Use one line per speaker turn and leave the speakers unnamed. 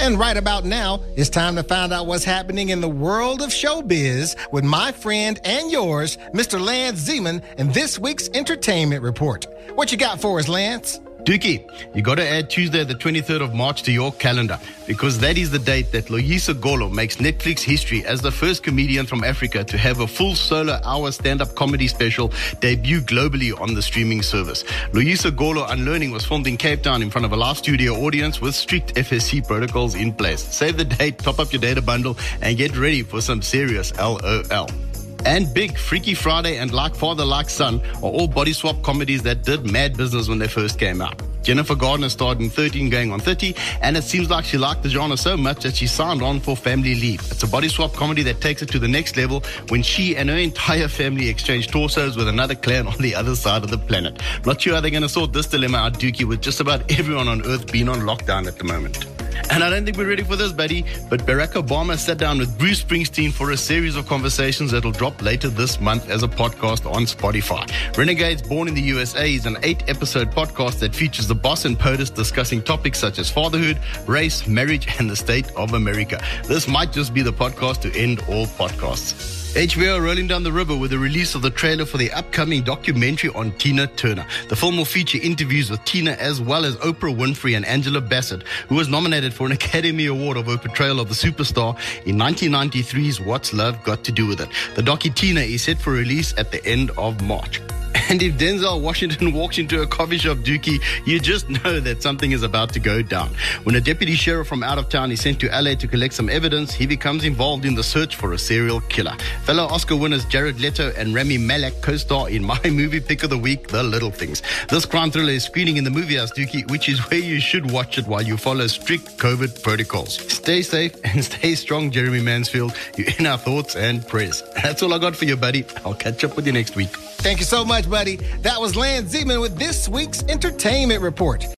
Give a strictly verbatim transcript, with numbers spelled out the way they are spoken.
And right about now, it's time to find out what's happening in the world of showbiz with my friend and yours, Mister Lance Zeman, in this week's Entertainment Report. What you got for us, Lance?
Dookie, you got to add Tuesday the twenty-third of March to your calendar, because that is the date that Loyiso Golo makes Netflix history as the first comedian from Africa to have a full solo hour stand-up comedy special debut globally on the streaming service. Loyiso Golo Unlearning was filmed in Cape Town in front of a live studio audience with strict F S C protocols in place. Save the date, top up your data bundle, and get ready for some serious L O L. And Big, Freaky Friday, and Like Father, Like Son are all body swap comedies that did mad business when they first came out. Jennifer Gardner starred in thirteen going on thirty, and it seems like she liked the genre so much that she signed on for Family Leave. It's a body swap comedy that takes it to the next level when she and her entire family exchange torsos with another clan on the other side of the planet. Not sure how they're going to sort this dilemma out, Dookie, with just about everyone on Earth being on lockdown at the moment. And I don't think we're ready for this, buddy, but Barack Obama sat down with Bruce Springsteen for a series of conversations that'll drop later this month as a podcast on Spotify. Renegades Born in the U S A is an eight-episode podcast that features the boss and POTUS discussing topics such as fatherhood, race, marriage, and the state of America. This might just be the podcast to end all podcasts. H B O rolling down the river with the release of the trailer for the upcoming documentary on Tina Turner. The film will feature interviews with Tina as well as Oprah Winfrey and Angela Bassett, who was nominated for an Academy Award of her portrayal of the superstar in nineteen ninety-three's What's Love Got to Do With It. The docu Tina is set for release at the end of March. And if Denzel Washington walks into a coffee shop, Dookie, you just know that something is about to go down. When a deputy sheriff from out of town is sent to L A to collect some evidence, he becomes involved in the search for a serial killer. Fellow Oscar winners Jared Leto and Rami Malek co-star in my movie pick of the week, The Little Things. This crime thriller is screening in the movie house, Dookie, which is where you should watch it while you follow strict COVID protocols. Stay safe and stay strong, Jeremy Mansfield. You're in our thoughts and prayers. That's all I got for you, buddy. I'll catch up with you next week.
Thank you so much, buddy. That was Lance Zeman with this week's Entertainment Report.